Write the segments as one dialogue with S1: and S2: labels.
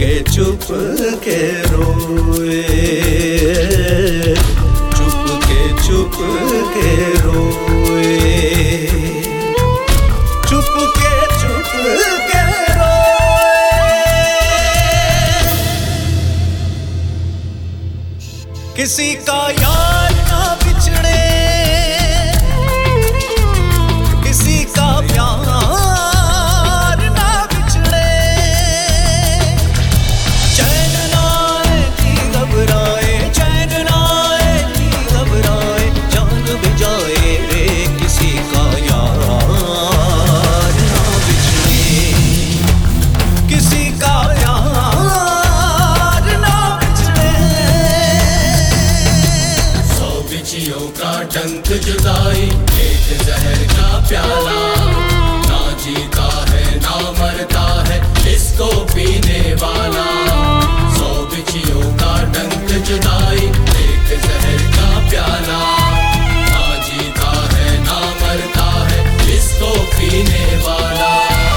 S1: चुप के रोए, चुप के रोए, चुप के रोए। किसी का यार ना बिछड़े, किसी का प्यार ना बिछड़े, चैन ना आए कि घबराए, चैन ना आए कि घबराए, जान भी जाए रे किसी का यार ना बिछड़े, किसी का यार ना बिछड़े।
S2: सौ बिछियों का डंक जुदाई, एक जहर का प्याला, ना जीता है ना मरता है इसको पीने वाला। सौ बिछियों का डंक जुदाई, एक जहर का प्याला, ना जीता है ना मरता है इसको पीने वाला।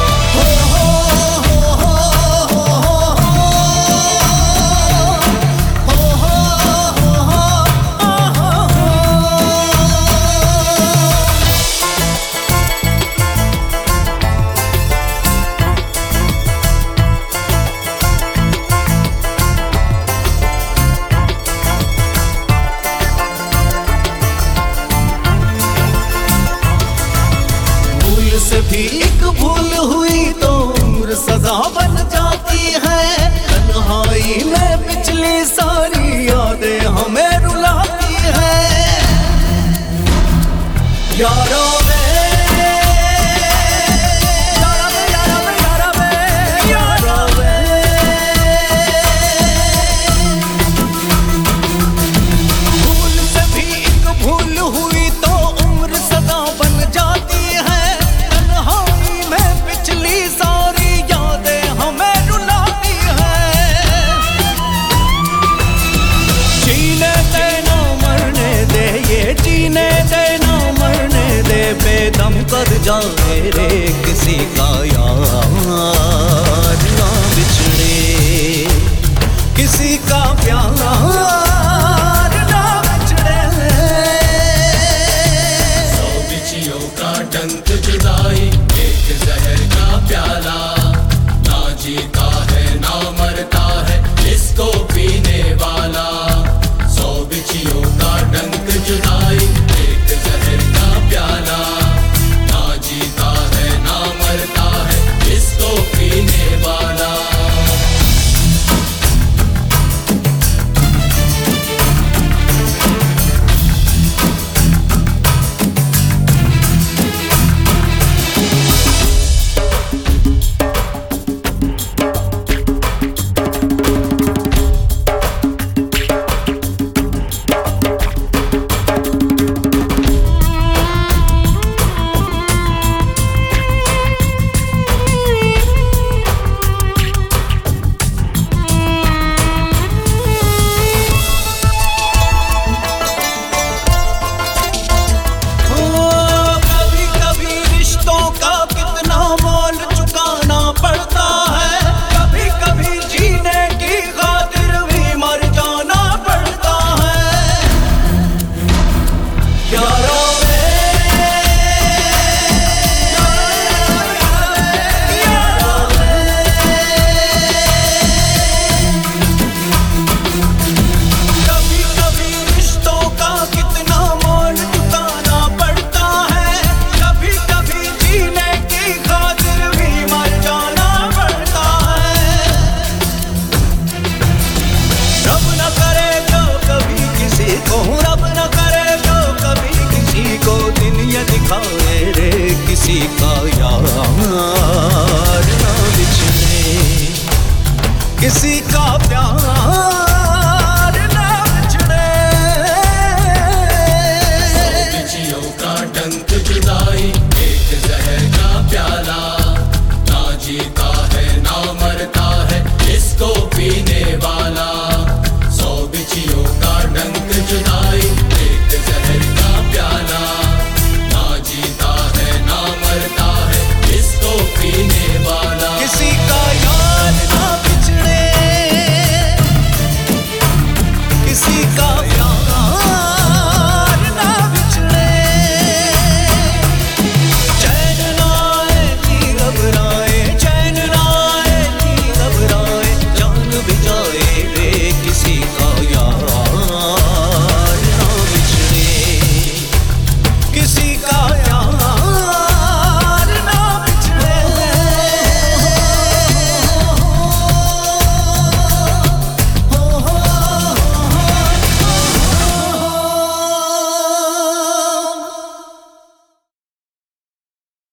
S1: से भी एक भूल हुई तो उम्र सजा बन जाती है। तन्हाई में पिछली सारी यादें हमें रुलाती है। यारों भूल से भी एक भूल हुई तो उम्र सदा बन जाती है। पिछली सारी यादें हमें रुलाती है। जीने दे ना मरने दे, ये जीने दे ना मरने दे, बेदम कर जाए रे किसी का यार ना बिछड़े, किसी का प्यार ना बिछड़े।
S2: सौ बिछियों का डंक जुदाई, एक जहर का प्याला, ना जीता है ना मरता है इसको पीने वाला। सौ बिछियों का डंक जुदाई, एक जहर का प्याला, ना जीता है ना मरता है इसको पीने वाला।
S1: किसी का यार ना बिछड़े, किसी का प्यार